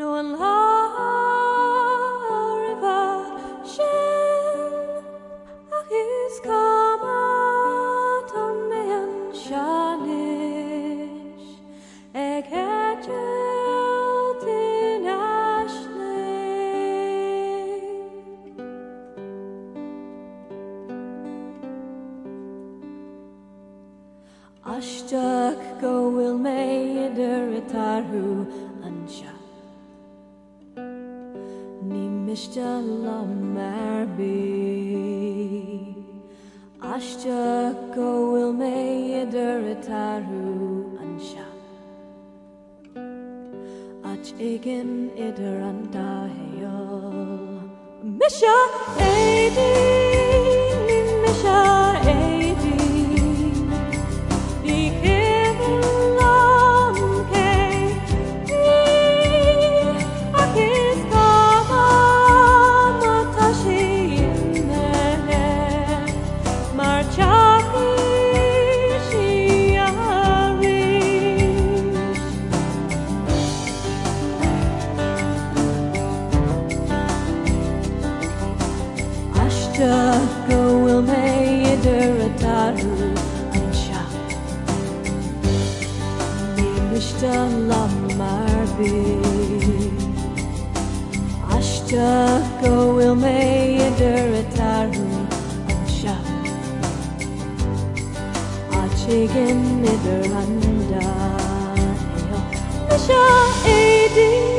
Nuan Lariva Shin Akis Kamaton Men Shanish Ekejeltin Ashley Ashtak go will meider etarhu ansha Ni mishtala marbi Ashtak go will meider etarhu ansha Ach igen ider andahel Misha Adi Ni Misha Adi Go will meider ataru ansha Ni mishtala marbi Ashta go will meider ataru ansha Achigin ider anda Misha Adi